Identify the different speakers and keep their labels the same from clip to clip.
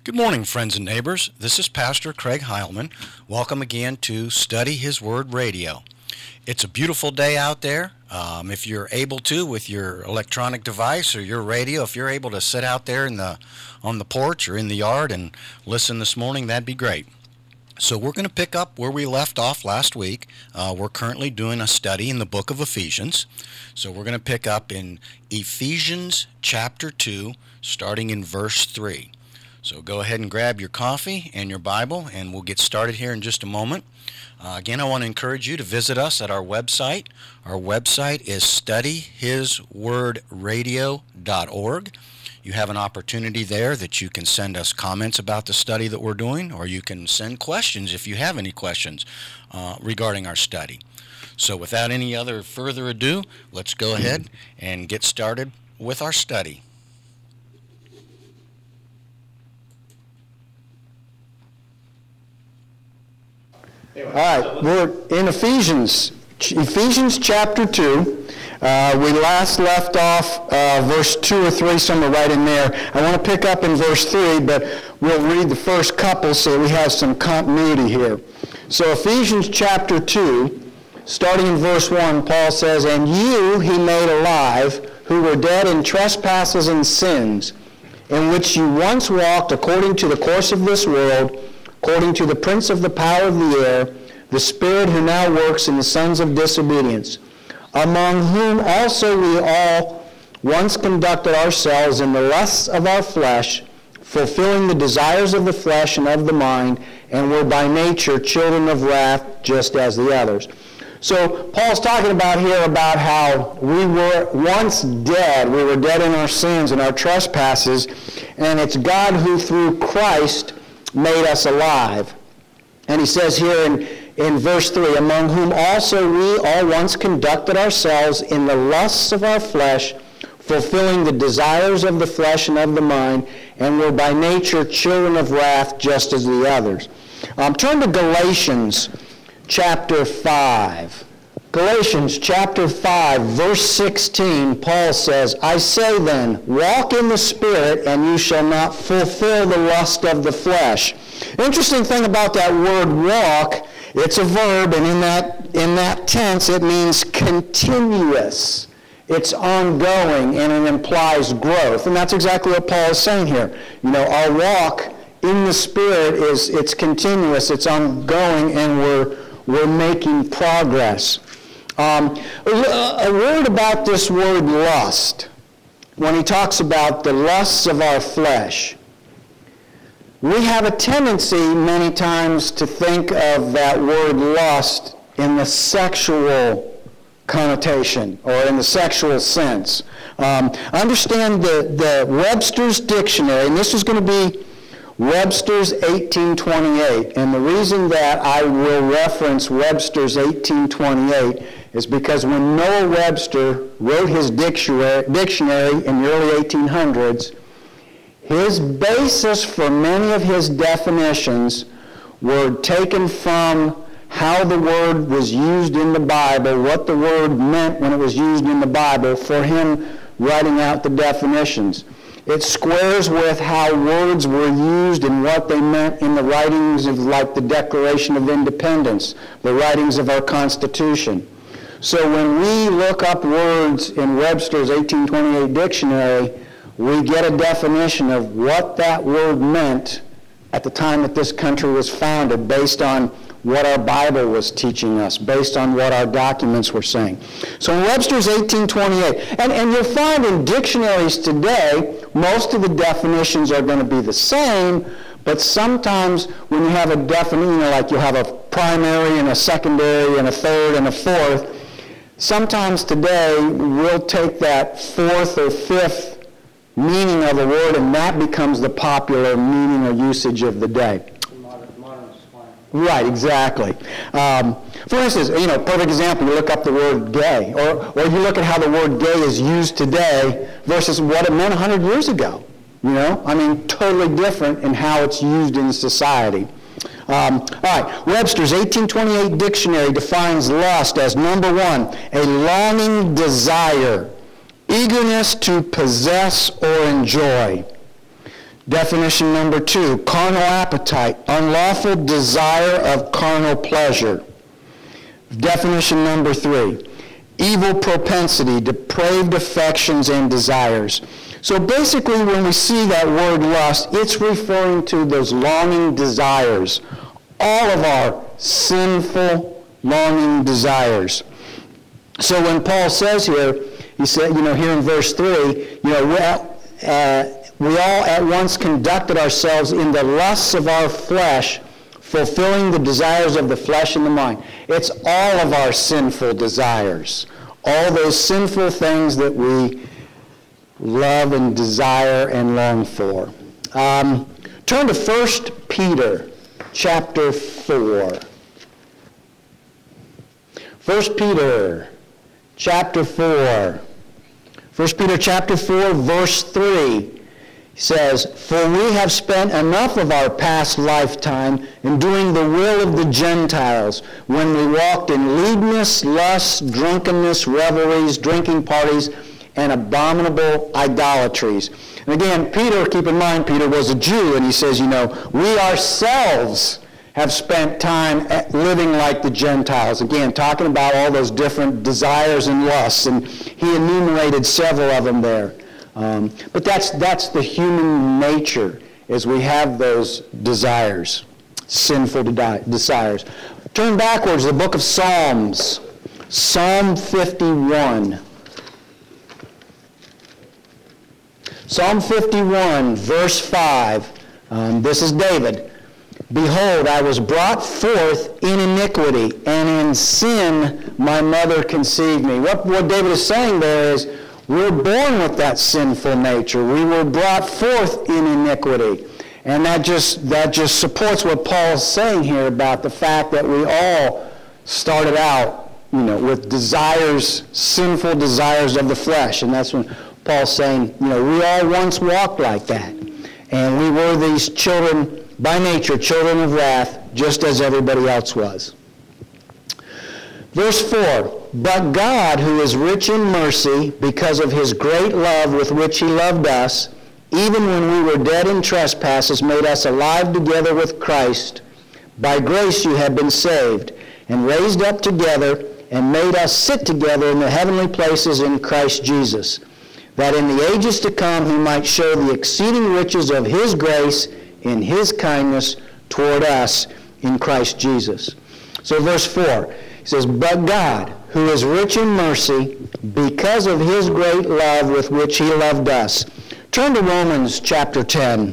Speaker 1: Good morning, friends and neighbors. This is Pastor Craig Heilman. Welcome again to Study His Word Radio. It's a beautiful day out there. If you're able to, with your electronic device or your radio, if you're able to sit out there on the porch or in the yard and listen this morning, that'd be great. So we're going to pick up where we left off last week. We're currently doing a study in the book of Ephesians. So we're going to pick up in Ephesians chapter 2, starting in verse 3. So go ahead and grab your coffee and your Bible, and we'll get started here in just a moment. Again, I want to encourage you to visit us at our website. Our website is studyhiswordradio.org. You have an opportunity there that you can send us comments about the study that we're doing, or you can send questions if you have any questions regarding our study. So without any other further ado, let's go ahead and get started with our study.
Speaker 2: All right, we're in Ephesians chapter 2. We last left off verse 2 or 3, somewhere right in there. I want to pick up in verse 3, but we'll read the first couple so we have some continuity here. So Ephesians chapter 2, starting in verse 1, Paul says, "And you he made alive, who were dead in trespasses and sins, in which you once walked according to the course of this world, according to the prince of the power of the air, the spirit who now works in the sons of disobedience, among whom also we all once conducted ourselves in the lusts of our flesh, fulfilling the desires of the flesh and of the mind, and were by nature children of wrath, just as the others." So Paul's talking about here about how we were once dead. We were dead in our sins and our trespasses, and it's God who through Christ made us alive. And he says here in verse 3, "Among whom also we all once conducted ourselves in the lusts of our flesh, fulfilling the desires of the flesh and of the mind, and were by nature children of wrath, just as the others." Turn to Galatians chapter 5. Galatians chapter 5, verse 16, Paul says, "I say then, walk in the Spirit, and you shall not fulfill the lust of the flesh." Interesting thing about that word walk, it's a verb, and in that tense it means continuous. It's ongoing, and it implies growth. And that's exactly what Paul is saying here. You know, our walk in the Spirit it's continuous, it's ongoing, and we're making progress. A word about this word lust. When he talks about the lusts of our flesh, we have a tendency many times to think of that word lust in the sexual connotation or in the sexual sense. Understand the Webster's Dictionary, and this is going to be Webster's 1828, and the reason that I will reference Webster's 1828 is because when Noah Webster wrote his dictionary in the early 1800s, his basis for many of his definitions were taken from how the word was used in the Bible, what the word meant when it was used in the Bible, for him writing out the definitions. It squares with how words were used and what they meant in the writings of, like, the Declaration of Independence, the writings of our Constitution. So when we look up words in Webster's 1828 dictionary, we get a definition of what that word meant at the time that this country was founded, based on what our Bible was teaching us, based on what our documents were saying. So in Webster's 1828, and you'll find in dictionaries today, most of the definitions are going to be the same, but sometimes when you have a definition, like you'll have a primary and a secondary and a third and a fourth, sometimes today we'll take that fourth or fifth meaning of a word, and that becomes the popular meaning or usage of the day. Right, exactly. For instance, perfect example, you look up the word gay, or you look at how the word gay is used today versus what it meant 100 years ago. Totally different in how it's used in society. All right, Webster's 1828 dictionary defines lust as, number one, a longing desire, eagerness to possess or enjoy. Definition number 2, carnal appetite, unlawful desire of carnal pleasure. Definition number 3, evil propensity, depraved affections and desires. So basically when we see that word lust, it's referring to those longing desires, all of our sinful longing desires. So when Paul says here, he said, here in verse 3, we all at once conducted ourselves in the lusts of our flesh, fulfilling the desires of the flesh and the mind. It's all of our sinful desires, all those sinful things that we love and desire and long for. Turn to 1 Peter chapter 4. 1 Peter chapter 4. 1 Peter chapter 4, verse 3 says, "For we have spent enough of our past lifetime in doing the will of the Gentiles, when we walked in lewdness, lust, drunkenness, revelries, drinking parties, and abominable idolatries." And again, Peter, keep in mind, Peter was a Jew, and he says, we ourselves have spent time living like the Gentiles. Again, talking about all those different desires and lusts, and he enumerated several of them there. But that's the human nature, is we have those desires, sinful desires. Turn backwards to the book of Psalms, Psalm 51. Psalm 51, verse 5. This is David. "Behold, I was brought forth in iniquity, and in sin my mother conceived me." What David is saying there is, we're born with that sinful nature. We were brought forth in iniquity. And that just supports what Paul's saying here about the fact that we all started out, with desires, sinful desires of the flesh. And that's when Paul's saying, we all once walked like that. And we were these children, by nature, children of wrath, just as everybody else was. Verse 4, "But God, who is rich in mercy, because of his great love with which he loved us, even when we were dead in trespasses, made us alive together with Christ. By grace you have been saved, and raised up together, and made us sit together in the heavenly places in Christ Jesus, that in the ages to come he might show the exceeding riches of his grace in his kindness toward us in Christ Jesus." So verse 4, he says, "But God, who is rich in mercy, because of his great love with which he loved us." Turn to Romans chapter 10.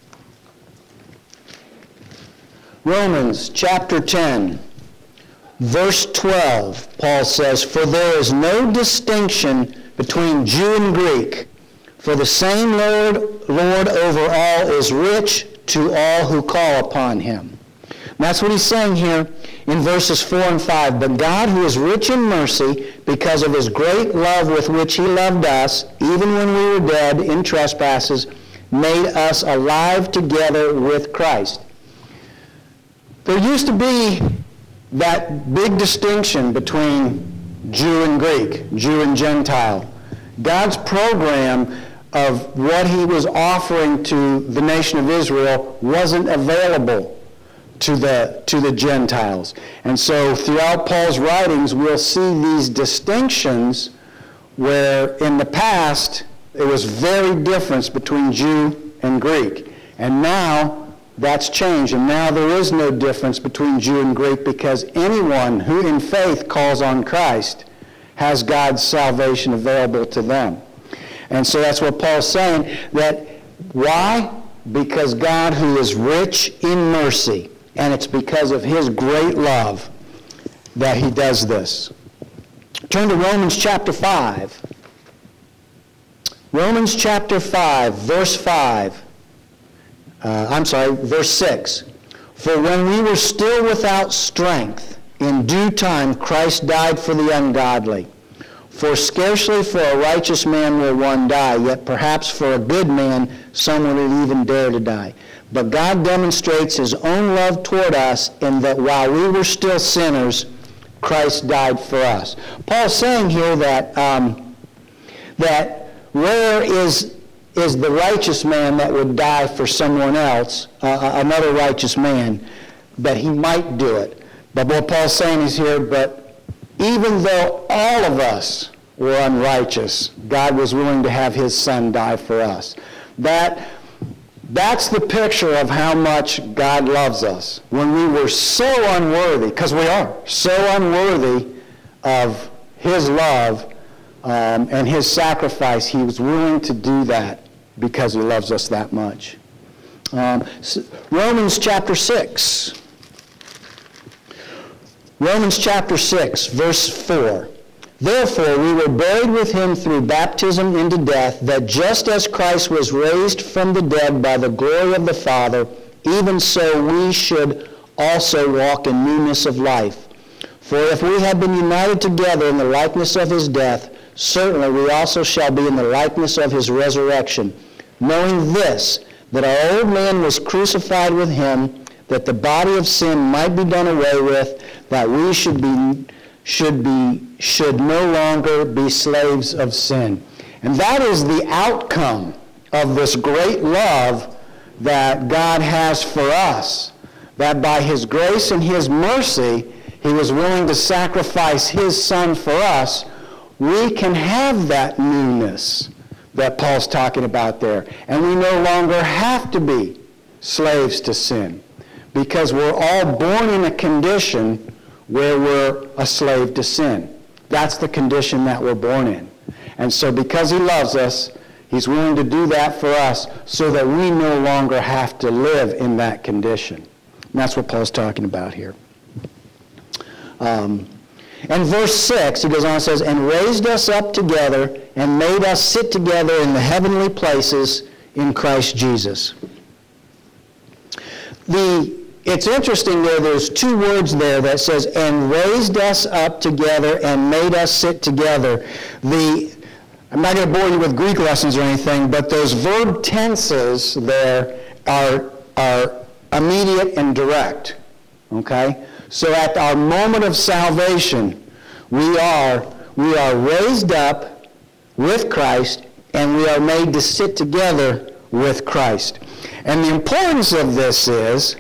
Speaker 2: Romans chapter 10, verse 12, Paul says, "For there is no distinction between Jew and Greek, for the same Lord over all is rich to all who call upon him." And that's what he's saying here in verses 4 and 5. "But God, who is rich in mercy, because of his great love with which he loved us, even when we were dead in trespasses, made us alive together with Christ." There used to be that big distinction between Jew and Greek, Jew and Gentile. God's program of what he was offering to the nation of Israel wasn't available to the Gentiles. And so throughout Paul's writings, we'll see these distinctions where in the past it was very different between Jew and Greek. And now that's changed, and now there is no difference between Jew and Greek, because anyone who in faith calls on Christ has God's salvation available to them. And so that's what Paul's saying, that why? Because God, who is rich in mercy, and it's because of his great love that he does this. Turn to Romans chapter 5. Romans chapter 5, verse 5. Verse 6. "For when we were still without strength, in due time Christ died for the ungodly. For scarcely for a righteous man will one die, yet perhaps for a good man someone would even dare to die. But God demonstrates his own love toward us in that while we were still sinners, Christ died for us." Paul's saying here that where is is the righteous man that would die for someone else, another righteous man, that he might do it. But what Paul's saying is here, but even though all of us were unrighteous, God was willing to have his son die for us. That's the picture of how much God loves us. When we were so unworthy, because we are so unworthy of his love and his sacrifice, he was willing to do that because he loves us that much. Romans chapter 6. Romans chapter 6, verse 4. Therefore, we were buried with him through baptism into death, that just as Christ was raised from the dead by the glory of the Father, even so we should also walk in newness of life. For if we have been united together in the likeness of his death, certainly we also shall be in the likeness of his resurrection, knowing this, that our old man was crucified with him, that the body of sin might be done away with, that we should no longer be slaves of sin. And that is the outcome of this great love that God has for us, that by his grace and his mercy, he was willing to sacrifice his son for us. We can have that newness that Paul's talking about there. And we no longer have to be slaves to sin, because we're all born in a condition where we're a slave to sin. That's the condition that we're born in. And so because he loves us, he's willing to do that for us so that we no longer have to live in that condition. And that's what Paul's talking about here. And verse 6, he goes on and says, and raised us up together and made us sit together in the heavenly places in Christ Jesus. It's interesting there's two words there that says, and raised us up together and made us sit together. I'm not going to bore you with Greek lessons or anything, but those verb tenses there are immediate and direct. Okay? So at our moment of salvation, we are raised up with Christ, and we are made to sit together with Christ. And the importance of this is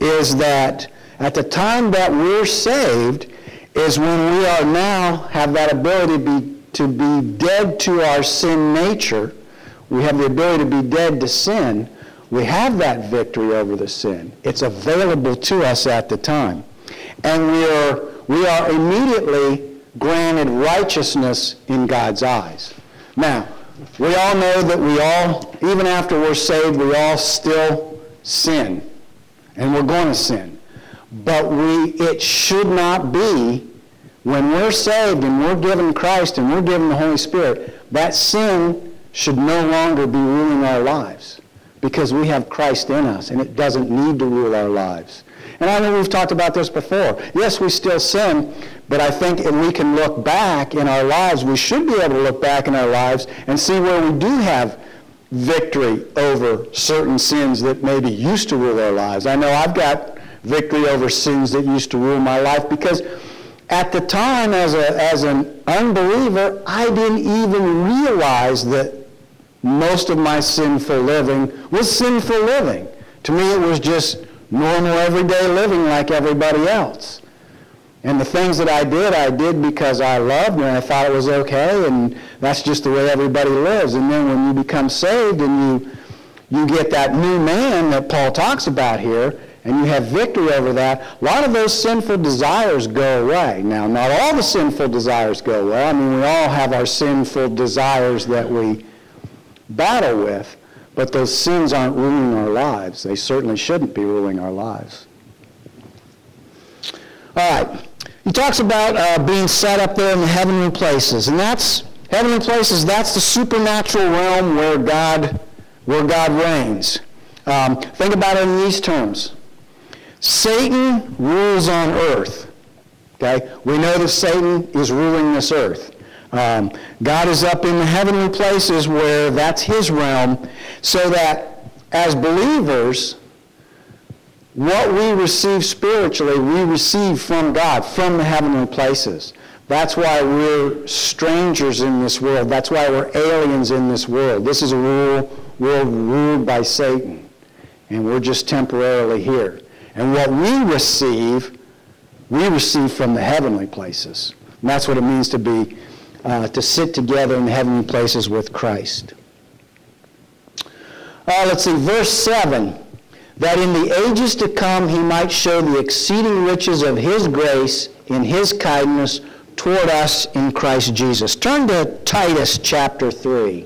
Speaker 2: that at the time that we're saved is when we are now have that ability to be dead to our sin nature. We have the ability to be dead to sin. We have that victory over the sin. It's available to us at the time. And we are immediately granted righteousness in God's eyes. Now, we all know that even after we're saved, we all still sin. And we're going to sin. But it should not be, when we're saved and we're given Christ and we're given the Holy Spirit, that sin should no longer be ruling our lives, because we have Christ in us and it doesn't need to rule our lives. And I know we've talked about this before. Yes, we still sin, but I think if we can look back in our lives, we should be able to look back in our lives and see where we do have victory over certain sins that maybe used to rule our lives. I know I've got victory over sins that used to rule my life, because at the time as an unbeliever, I didn't even realize that most of my sinful living was sinful living. To me, it was just normal everyday living like everybody else. And the things that I did because I loved and I thought it was okay, and that's just the way everybody lives. And then when you become saved and you get that new man that Paul talks about here, and you have victory over that, a lot of those sinful desires go away. Now, not all the sinful desires go away. I mean, we all have our sinful desires that we battle with, but those sins aren't ruling our lives. They certainly shouldn't be ruling our lives. All right. He talks about being set up there in the heavenly places. And that's the supernatural realm where God reigns. Think about it in these terms. Satan rules on earth. Okay? We know that Satan is ruling this earth. God is up in the heavenly places where that's his realm, so that as believers, what we receive spiritually, we receive from God, from the heavenly places. That's why we're strangers in this world. That's why we're aliens in this world. This is a world ruled by Satan, and we're just temporarily here. And what we receive from the heavenly places. And that's what it means to sit together in the heavenly places with Christ. Let's see, verse 7. That in the ages to come he might show the exceeding riches of his grace in his kindness toward us in Christ Jesus. Turn to Titus chapter 3.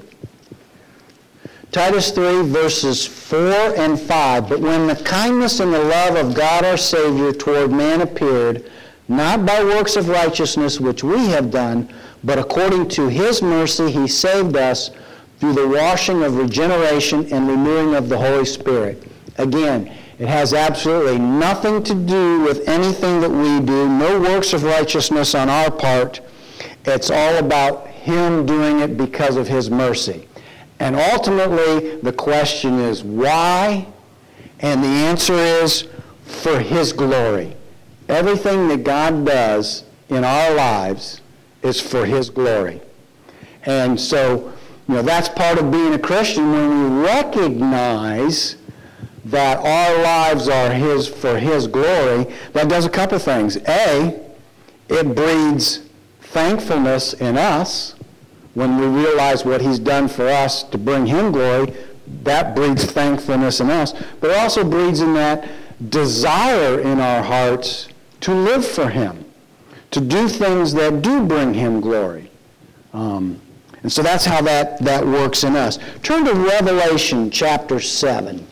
Speaker 2: Titus 3, verses 4 and 5. But when the kindness and the love of God our Savior toward man appeared, not by works of righteousness which we have done, but according to his mercy he saved us through the washing of regeneration and renewing of the Holy Spirit. Again, it has absolutely nothing to do with anything that we do, no works of righteousness on our part. It's all about him doing it because of his mercy. And ultimately, the question is why? And the answer is for his glory. Everything that God does in our lives is for his glory. And so, that's part of being a Christian, when we recognize that our lives are for his glory. That does a couple things. A, it breeds thankfulness in us when we realize what he's done for us to bring him glory. That breeds thankfulness in us. But it also breeds in that desire in our hearts to live for him, to do things that do bring him glory. And so that's how that works in us. Turn to Revelation chapter 7.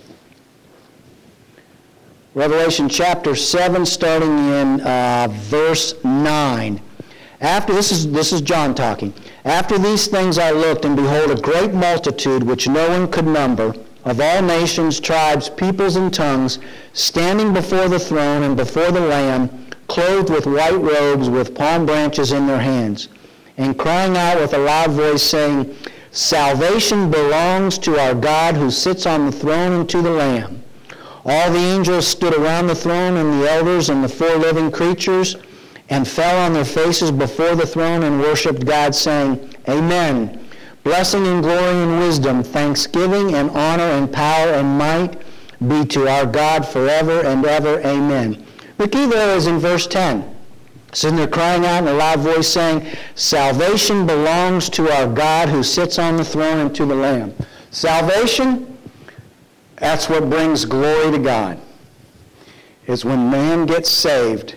Speaker 2: Revelation chapter 7, starting in verse 9. This is John talking. After these things I looked, and behold, a great multitude, which no one could number, of all nations, tribes, peoples, and tongues, standing before the throne and before the Lamb, clothed with white robes, with palm branches in their hands, and crying out with a loud voice, saying, Salvation belongs to our God who sits on the throne and to the Lamb. All the angels stood around the throne, and the elders and the four living creatures, and fell on their faces before the throne and worshipped God, saying, Amen. Blessing and glory and wisdom, thanksgiving and honor and power and might be to our God forever and ever. Amen. The key there is in verse 10. Sitting there crying out in a loud voice, saying, Salvation belongs to our God who sits on the throne and to the Lamb. Salvation, that's what brings glory to God. It's when man gets saved,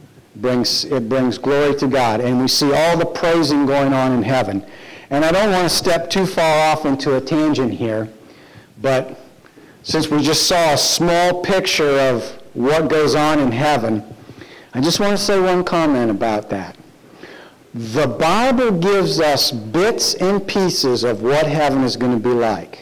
Speaker 2: it brings glory to God. And we see all the praising going on in heaven. And I don't want to step too far off into a tangent here, but since we just saw a small picture of what goes on in heaven, I just want to say one comment about that. The Bible gives us bits and pieces of what heaven is going to be like.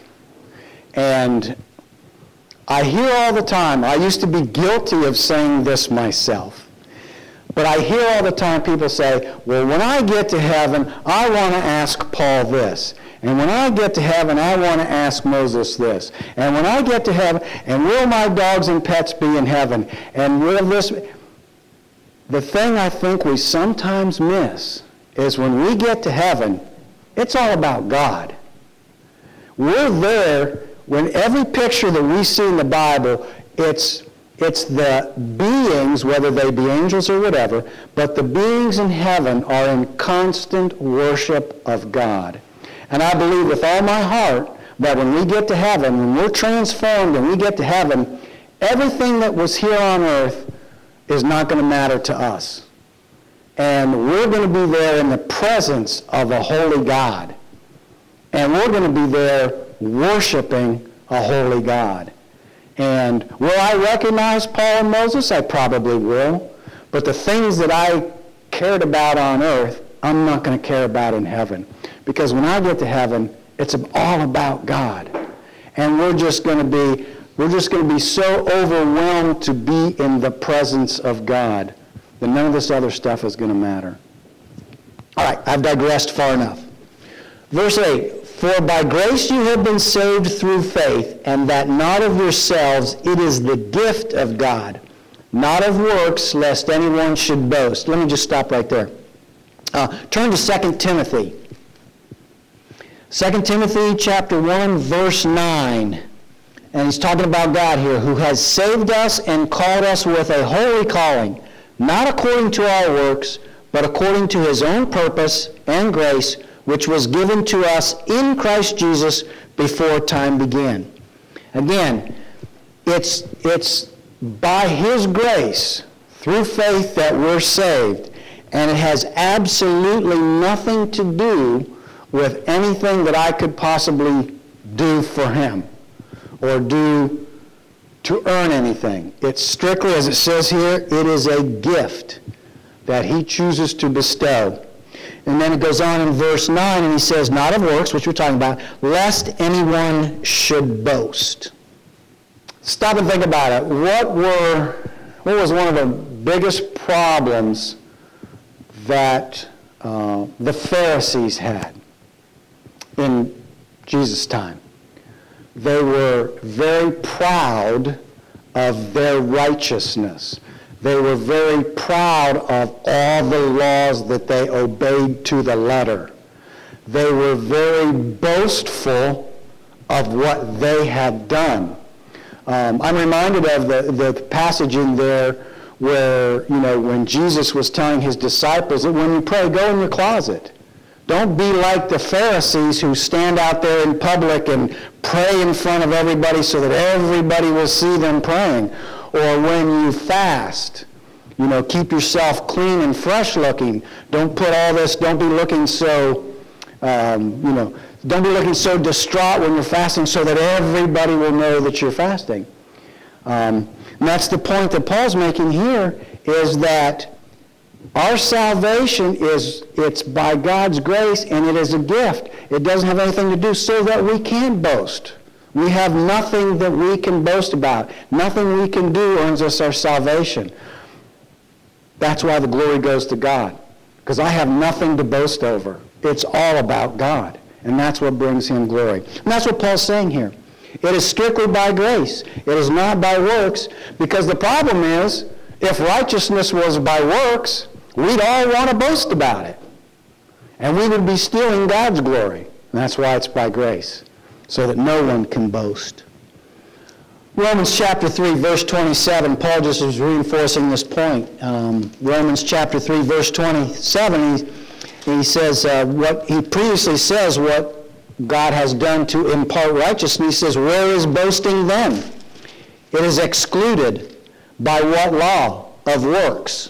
Speaker 2: And I hear all the time, I used to be guilty of saying this myself, but I hear all the time people say, well, when I get to heaven, I want to ask Paul this. And when I get to heaven, I want to ask Moses this. And when I get to heaven, and will my dogs and pets be in heaven? And will this... The thing I think we sometimes miss is when we get to heaven, it's all about God. We're there when every picture that we see in the Bible, it's the beings, whether they be angels or whatever, but the beings in heaven are in constant worship of God. And I believe with all my heart that when we get to heaven, when we're transformed and we get to heaven, everything that was here on earth is not going to matter to us. And we're going to be there in the presence of a holy God. And we're going to be there worshiping a holy God. And will I recognize Paul and Moses? I probably will. But the things that I cared about on earth, I'm not going to care about in heaven. Because when I get to heaven, it's all about God. And we're just going to be so overwhelmed to be in the presence of God that none of this other stuff is going to matter. All right, I've digressed far enough. Verse 8, For by grace you have been saved through faith, and that not of yourselves, it is the gift of God, not of works, lest anyone should boast. Let me just stop right there. Turn to 2 Timothy. 2 Timothy chapter 1, verse 9. And he's talking about God here, who has saved us and called us with a holy calling, not according to our works, but according to his own purpose and grace, which was given to us in Christ Jesus before time began. Again, it's by his grace, through faith, that we're saved. And it has absolutely nothing to do with anything that I could possibly do for him or do to earn anything. It's strictly, as it says here, it is a gift that he chooses to bestow. And then it goes on in verse 9, and he says, not of works, which we're talking about, lest anyone should boast. Stop and think about it. What was one of the biggest problems that the Pharisees had in Jesus' time? They were very proud of their righteousness. They were very proud of all the laws that they obeyed to the letter. They were very boastful of what they had done. I'm reminded of the passage in there where, when Jesus was telling his disciples that when you pray, go in your closet. Don't be like the Pharisees who stand out there in public and pray in front of everybody so that everybody will see them praying. Or when you fast, keep yourself clean and fresh looking. Don't put all this, don't be looking so, don't be looking so distraught when you're fasting so that everybody will know that you're fasting. And that's the point that Paul's making here, is that our salvation it's by God's grace, and it is a gift. It doesn't have anything to do so that we can boast. We have nothing that we can boast about. Nothing we can do earns us our salvation. That's why the glory goes to God, because I have nothing to boast over. It's all about God, and that's what brings him glory. And that's what Paul's saying here. It is strictly by grace. It is not by works, because the problem is, if righteousness was by works, we'd all want to boast about it. And we would be stealing God's glory. And that's why it's by grace, so that no one can boast. Romans chapter 3, verse 27, Paul just is reinforcing this point. Romans chapter 3, verse 27, he says what he previously says, what God has done to impart righteousness. He says, where is boasting then? It is excluded. By what law? Of works.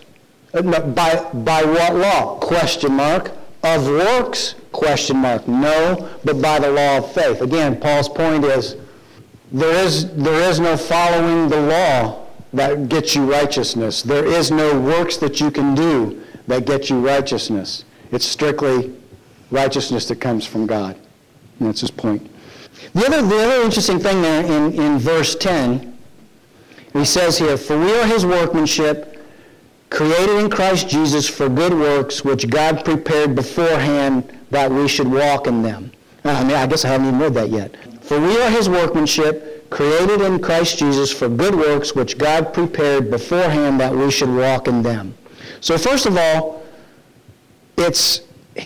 Speaker 2: By what law? Question mark. Of works? Question mark. No, but by the law of faith. Again, Paul's point is, there is no following the law that gets you righteousness. There is no works that you can do that get you righteousness. It's strictly righteousness that comes from God. And that's his point. The other interesting thing there in verse 10, he says here, for we are his workmanship, created in Christ Jesus for good works, which God prepared beforehand that we should walk in them. I guess I haven't even read that yet. For we are his workmanship, created in Christ Jesus for good works, which God prepared beforehand that we should walk in them. So first of all, it's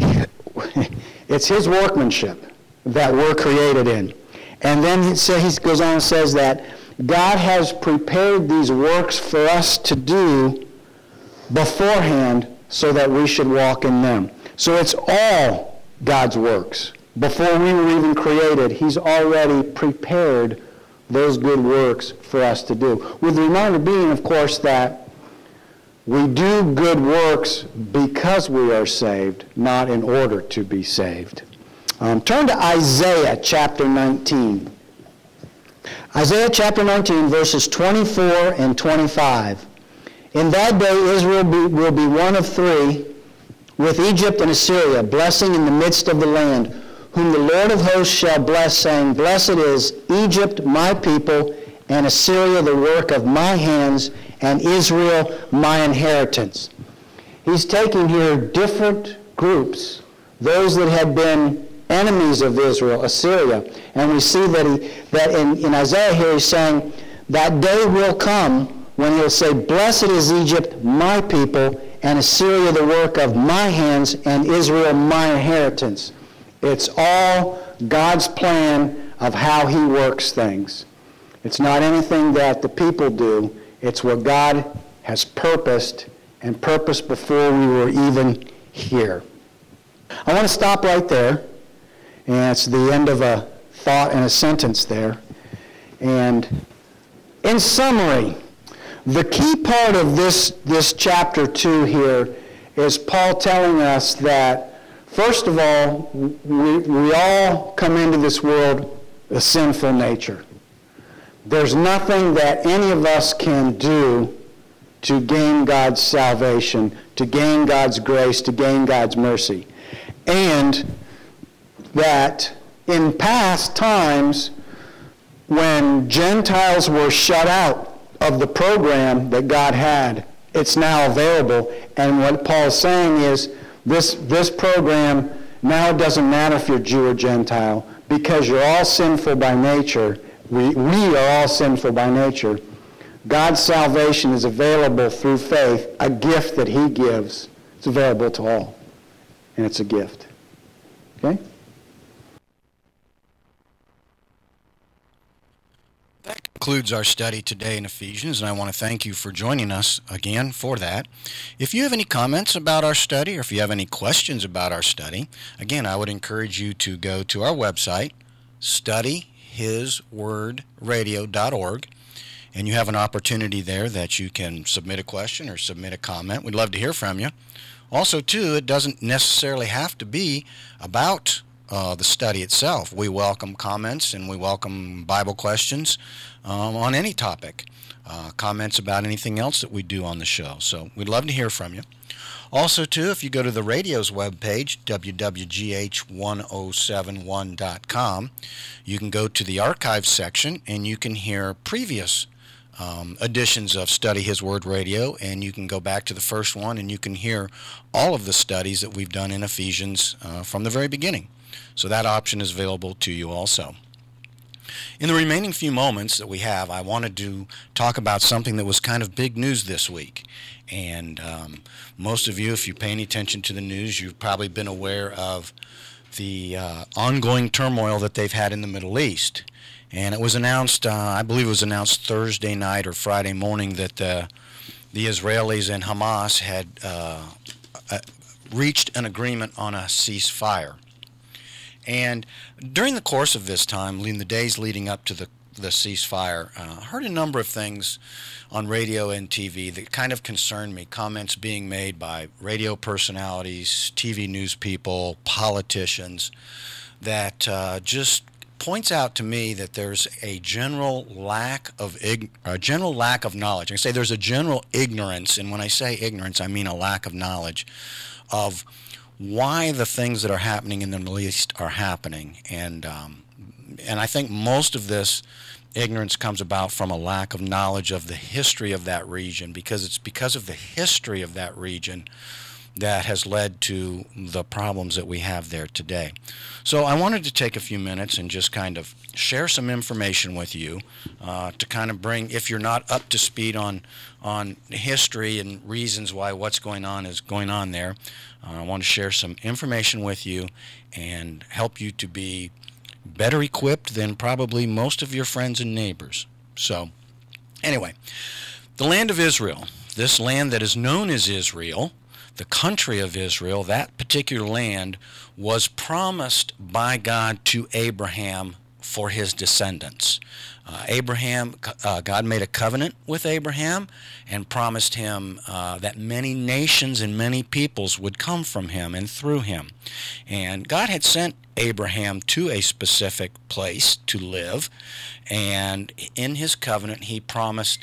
Speaker 2: his workmanship that we're created in. And then he goes on and says that God has prepared these works for us to do beforehand so that we should walk in them. So it's all God's works. Before we were even created, he's already prepared those good works for us to do. With the reminder being, of course, that we do good works because we are saved, not in order to be saved. Turn to Isaiah chapter 19. Isaiah chapter 19, verses 24 and 25. In that day Israel will be one of three, with Egypt and Assyria, blessing in the midst of the land, whom the Lord of hosts shall bless, saying, blessed is Egypt, my people, and Assyria, the work of my hands, and Israel, my inheritance. He's taking here different groups, those that had been enemies of Israel, Assyria. And we see that in Isaiah here he's saying that day will come when he'll say, blessed is Egypt, my people, and Assyria the work of my hands, and Israel my inheritance. It's all God's plan of how he works things. It's not anything that the people do. It's what God has purposed and purposed before we were even here. I want to stop right there. And it's the end of a thought and a sentence there. And in summary, the key part of this chapter 2 here is Paul telling us that, first of all, we all come into this world a sinful nature. There's nothing that any of us can do to gain God's salvation, to gain God's grace, to gain God's mercy. And that in past times, when Gentiles were shut out of the program that God had, it's now available. And what Paul's saying is, this program, now it doesn't matter if you're Jew or Gentile, because you're all sinful by nature. We are all sinful by nature. God's salvation is available through faith, a gift that he gives. It's available to all. And it's a gift. Okay?
Speaker 1: That concludes our study today in Ephesians, and I want to thank you for joining us again for that. If you have any comments about our study, or if you have any questions about our study, again, I would encourage you to go to our website, studyhiswordradio.org, and you have an opportunity there that you can submit a question or submit a comment. We'd love to hear from you. Also, too, it doesn't necessarily have to be about the study itself. We welcome comments and we welcome Bible questions on any topic, comments about anything else that we do on the show. So we'd love to hear from you. Also, too, if you go to the radio's webpage, wwgh1071.com, you can go to the archives section and you can hear previous editions of Study His Word Radio, and you can go back to the first one and you can hear all of the studies that we've done in Ephesians from the very beginning. So that option is available to you also. In the remaining few moments that we have, I wanted to talk about something that was kind of big news this week. And most of you, if you pay any attention to the news, you've probably been aware of the ongoing turmoil that they've had in the Middle East. And it was announced, I believe it was announced Thursday night or Friday morning, that the Israelis and Hamas had reached an agreement on a ceasefire. And during the course of this time, in the days leading up to the ceasefire, I heard a number of things on radio and TV that kind of concerned me, comments being made by radio personalities, TV news people, politicians, that just points out to me that there's a general lack of knowledge. I say there's a general ignorance, and when I say ignorance, I mean a lack of knowledge of why the things that are happening in the Middle East are happening. And I think most of this ignorance comes about from a lack of knowledge of the history of that region, because it's because of the history of that region that has led to the problems that we have there today. So I wanted to take a few minutes and just kind of share some information with you to kind of bring, if you're not up to speed on history and reasons why what's going on is going on there, I want to share some information with you and help you to be better equipped than probably most of your friends and neighbors. So anyway, the land of Israel, this land that is known as Israel, the country of Israel, that particular land was promised by God to Abraham for his descendants. God made a covenant with Abraham and promised him that many nations and many peoples would come from him and through him. And God had sent Abraham to a specific place to live, and in his covenant he promised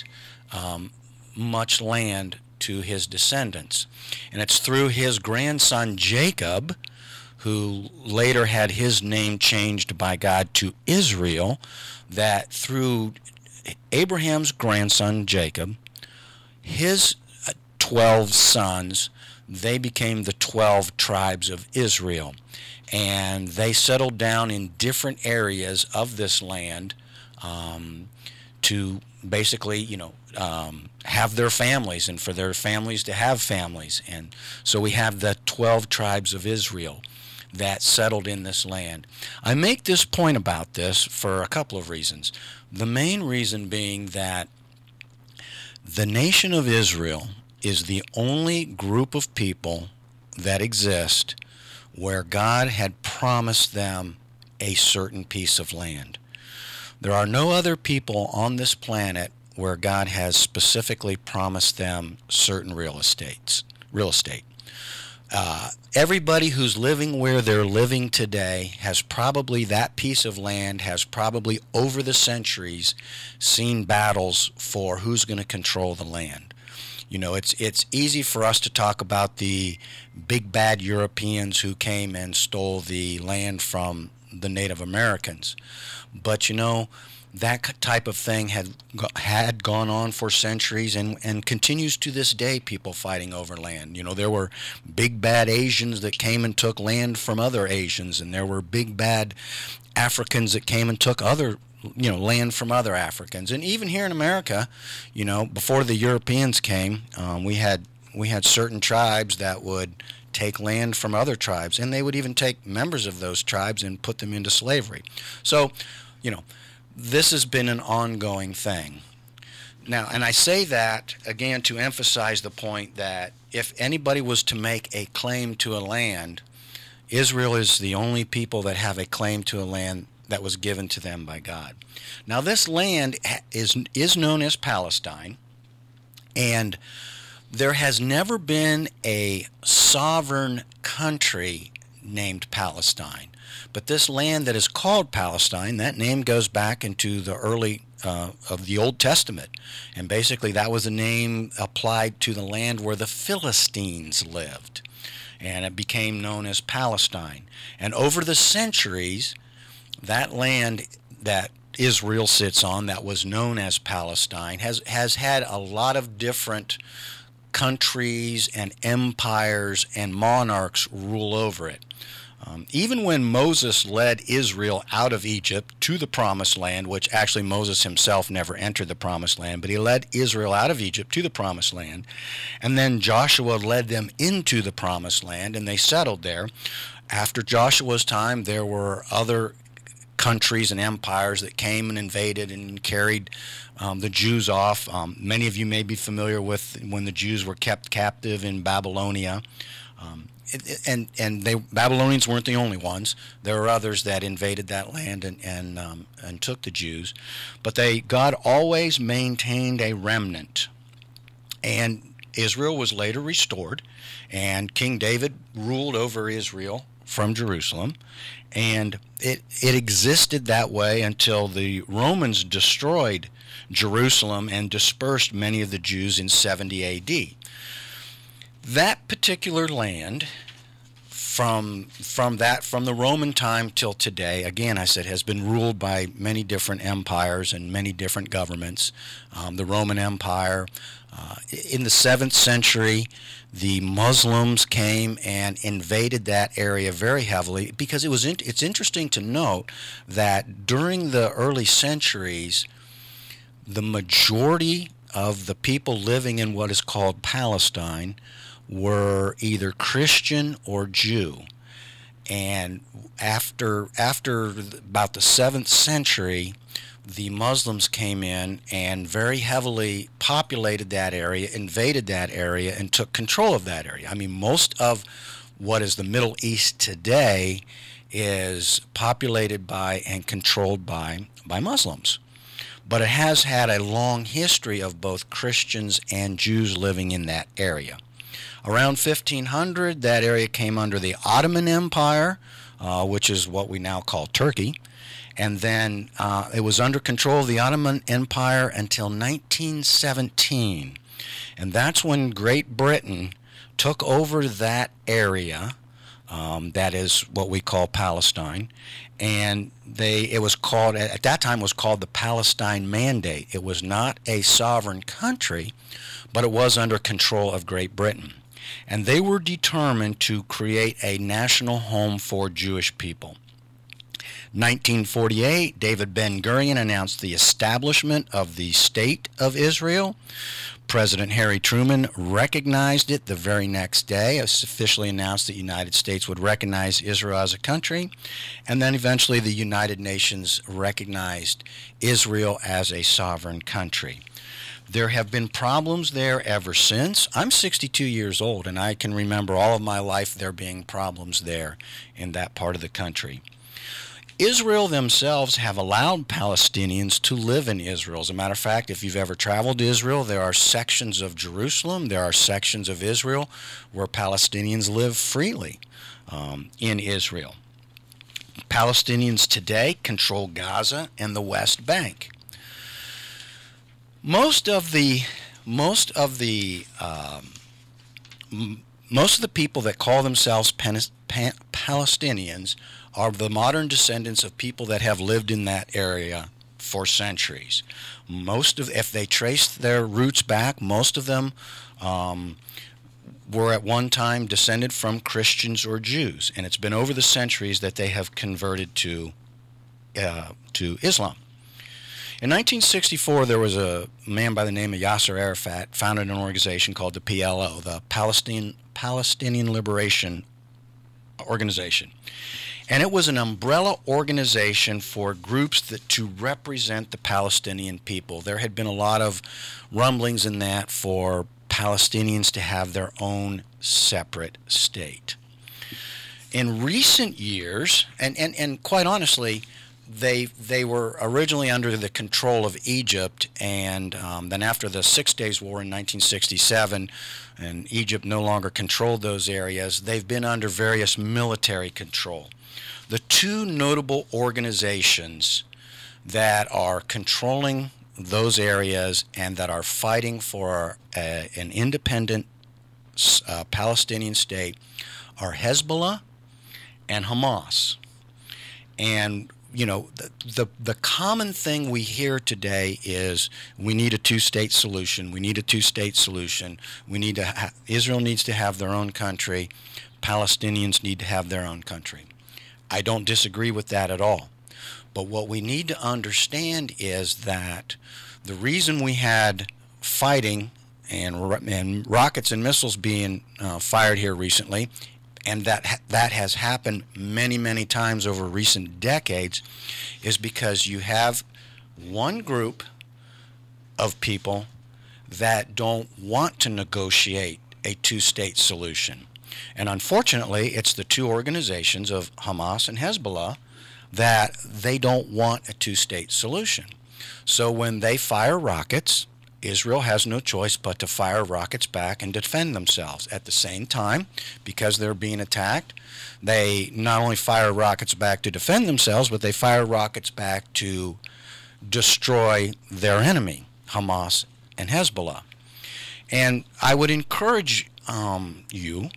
Speaker 1: much land to his descendants. And it's through his grandson Jacob, who later had his name changed by God to Israel, that through Abraham's grandson Jacob, his 12 sons, they became the 12 tribes of Israel. And they settled down in different areas of this land to basically, have their families, and for their families to have families. And so we have the 12 tribes of Israel that settled in this land. I make this point about this for a couple of reasons. The main reason being that the nation of Israel is the only group of people that exist where God had promised them a certain piece of land. There are no other people on this planet where God has specifically promised them certain real estate. Everybody who's living where they're living today has probably, that piece of land has probably over the centuries seen battles for who's going to control the land. It's easy for us to talk about the big bad Europeans who came and stole the land from the Native Americans. But that type of thing had gone on for centuries and continues to this day, people fighting over land. There were big bad Asians that came and took land from other Asians, and there were big bad Africans that came and took other land from other Africans. And even here in America, before the Europeans came, we had certain tribes that would take land from other tribes, and they would even take members of those tribes and put them into slavery. So, this has been an ongoing thing. Now, and I say that, again, to emphasize the point that if anybody was to make a claim to a land, Israel is the only people that have a claim to a land that was given to them by God. Now, this land is known as Palestine, and there has never been a sovereign country named Palestine. But this land that is called Palestine, that name goes back into the early of the Old Testament. And basically that was a name applied to the land where the Philistines lived. And it became known as Palestine. And over the centuries, that land that Israel sits on, that was known as Palestine, has had a lot of different countries and empires and monarchs rule over it. Even when Moses led Israel out of Egypt to the Promised Land, which actually Moses himself never entered the Promised Land, but he led Israel out of Egypt to the Promised Land, and then Joshua led them into the Promised Land, and they settled there. After Joshua's time, there were other countries and empires that came and invaded and carried the Jews off. Many of you may be familiar with when the Jews were kept captive in Babylonia. And Babylonians weren't the only ones. There were others that invaded that land and took the Jews. But God always maintained a remnant. And Israel was later restored, and King David ruled over Israel from Jerusalem. And it existed that way until the Romans destroyed Jerusalem and dispersed many of the Jews in 70 A.D. That particular land, from the Roman time till today, again, I said, has been ruled by many different empires and many different governments. The Roman Empire, in the 7th century, the Muslims came and invaded that area very heavily, because it's interesting to note that during the early centuries, the majority of the people living in what is called Palestine were either Christian or Jew. And after about the 7th century, the Muslims came in and very heavily populated that area, invaded that area, and took control of that area. I mean, most of what is the Middle East today is populated by and controlled by Muslims. But it has had a long history of both Christians and Jews living in that area. Around 1500, that area came under the Ottoman Empire, which is what we now call Turkey. And then it was under control of the Ottoman Empire until 1917. And that's when Great Britain took over that area, that is what we call Palestine. And it was called, at that time, was called the Palestine Mandate. It was not a sovereign country, but it was under control of Great Britain. And they were determined to create a national home for Jewish people. 1948, David Ben-Gurion announced the establishment of the State of Israel. President Harry Truman recognized it the very next day. It was officially announced that the United States would recognize Israel as a country, and then eventually the United Nations recognized Israel as a sovereign country. There have been problems there ever since. I'm 62 years old, and I can remember all of my life there being problems there in that part of the country. Israel themselves have allowed Palestinians to live in Israel. As a matter of fact, if you've ever traveled to Israel, there are sections of Jerusalem, there are sections of Israel where Palestinians live freely in Israel. Palestinians today control Gaza and the West Bank. Most of the people that call themselves Palestinians are the modern descendants of people that have lived in that area for centuries. If they trace their roots back, most of them were at one time descended from Christians or Jews, and it's been over the centuries that they have converted to Islam. In 1964, there was a man by the name of Yasser Arafat founded an organization called the PLO, the Palestinian Liberation Organization. And it was an umbrella organization for groups to represent the Palestinian people. There had been a lot of rumblings in that for Palestinians to have their own separate state. In recent years, and quite honestly, they were originally under the control of Egypt, and then after the 6 Days War in 1967, and Egypt no longer controlled those areas, they've been under various military control. The two notable organizations that are controlling those areas and that are fighting for an independent Palestinian state are Hezbollah and Hamas. And you know, the common thing we hear today is we need a two-state solution. We need a two-state solution. We need to Israel needs to have their own country. Palestinians need to have their own country. I don't disagree with that at all. But what we need to understand is that the reason we had fighting and rockets and missiles being fired here recently, and that has happened many, many times over recent decades, is because you have one group of people that don't want to negotiate a two-state solution. And unfortunately, it's the two organizations of Hamas and Hezbollah that they don't want a two-state solution. So when they fire rockets, Israel has no choice but to fire rockets back and defend themselves. At the same time, because they're being attacked, they not only fire rockets back to defend themselves, but they fire rockets back to destroy their enemy, Hamas and Hezbollah. And I would encourage you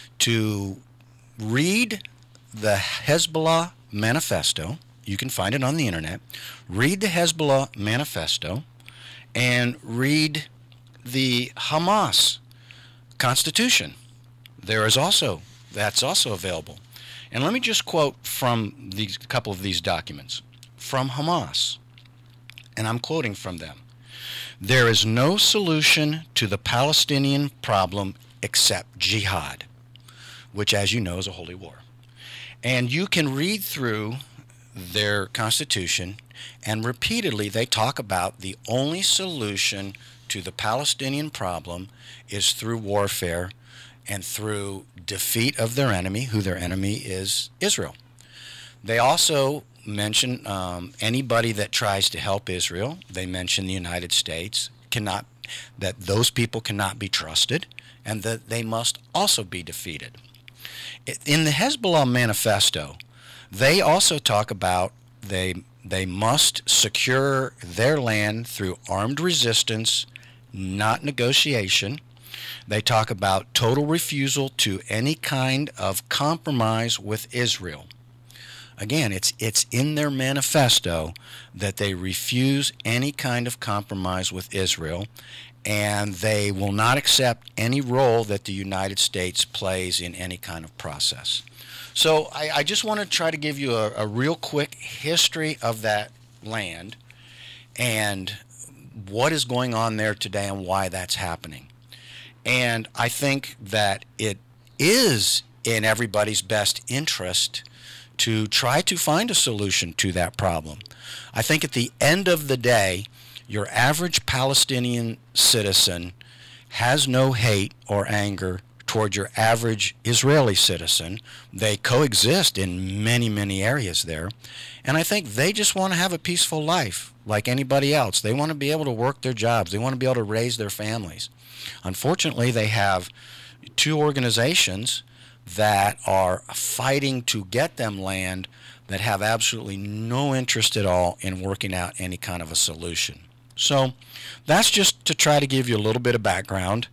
Speaker 1: to read the Hezbollah Manifesto. You can find it on the internet. Read the Hezbollah Manifesto and read the Hamas Constitution. That's also available. And let me just quote from a couple of these documents. From Hamas, and I'm quoting from them: "There is no solution to the Palestinian problem except jihad," which, as you know, is a holy war. And you can read through their constitution, and repeatedly they talk about the only solution to the Palestinian problem is through warfare and through defeat of their enemy, who their enemy is Israel. They also mention anybody that tries to help Israel. They mention the United States, that those people cannot be trusted, and that they must also be defeated. In the Hezbollah Manifesto, they also talk about they must secure their land through armed resistance, not negotiation. They talk about total refusal to any kind of compromise with Israel. Again, it's in their manifesto that they refuse any kind of compromise with Israel, and they will not accept any role that the United States plays in any kind of process. So I just want to try to give you a real quick history of that land and what is going on there today and why that's happening. And I think that it is in everybody's best interest to try to find a solution to that problem. I think at the end of the day, your average Palestinian citizen has no hate or anger toward your average Israeli citizen. They coexist in many, many areas there. And I think they just want to have a peaceful life like anybody else. They want to be able to work their jobs. They want to be able to raise their families. Unfortunately, they have two organizations that are fighting to get them land that have absolutely no interest at all in working out any kind of a solution. So that's just to try to give you a little bit of background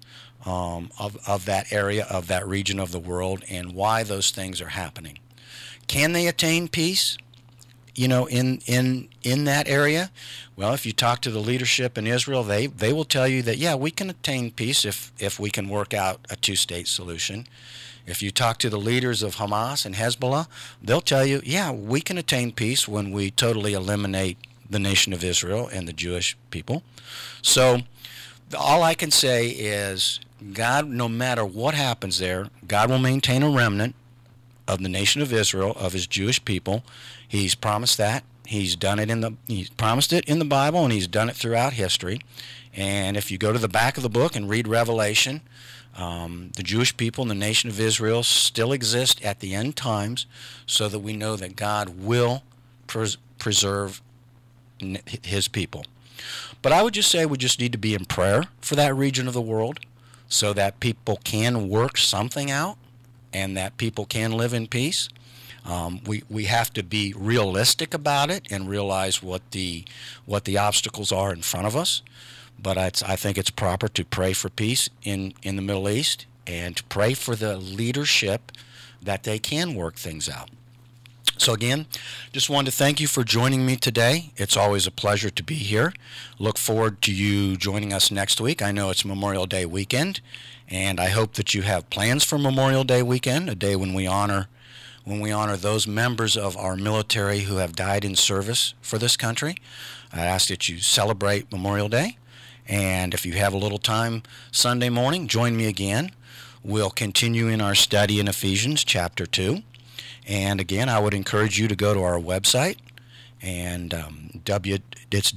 Speaker 1: of that area, of that region of the world, and why those things are happening. Can they attain peace, in that area? Well, if you talk to the leadership in Israel, they will tell you that, yeah, we can attain peace if we can work out a two-state solution. If you talk to the leaders of Hamas and Hezbollah, they'll tell you, yeah, we can attain peace when we totally eliminate the nation of Israel and the Jewish people. So all I can say is God, no matter what happens there, God will maintain a remnant of the nation of Israel, of his Jewish people. He's promised that. He's promised it in the Bible, and he's done it throughout history. And if you go to the back of the book and read Revelation, the Jewish people and the nation of Israel still exist at the end times, so that we know that God will preserve his people. But I would just say we just need to be in prayer for that region of the world so that people can work something out and that people can live in peace. We have to be realistic about it and realize what the obstacles are in front of us. But I think it's proper to pray for peace in the Middle East and to pray for the leadership that they can work things out. So again, just wanted to thank you for joining me today. It's always a pleasure to be here. Look forward to you joining us next week. I know it's Memorial Day weekend, and I hope that you have plans for Memorial Day weekend, a day when we honor those members of our military who have died in service for this country. I ask that you celebrate Memorial Day, and if you have a little time Sunday morning, join me again. We'll continue in our study in Ephesians chapter 2. And again, I would encourage you to go to our website, and it's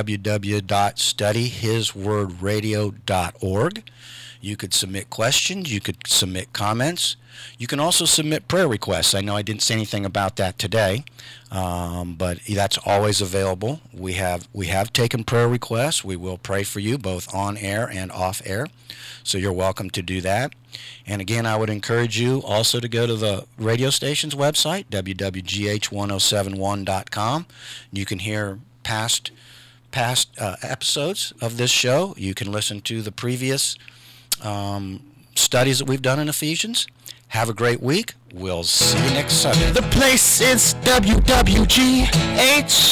Speaker 1: www.studyhiswordradio.org. You could submit questions. You could submit comments. You can also submit prayer requests. I know I didn't say anything about that today, but that's always available. We have taken prayer requests. We will pray for you both on air and off air, so you're welcome to do that. And again, I would encourage you also to go to the radio station's website, www.gh1071.com. You can hear past episodes of this show. You can listen to the previous studies that we've done in Ephesians. Have a great week. We'll see you next Sunday.
Speaker 3: The place is WWGH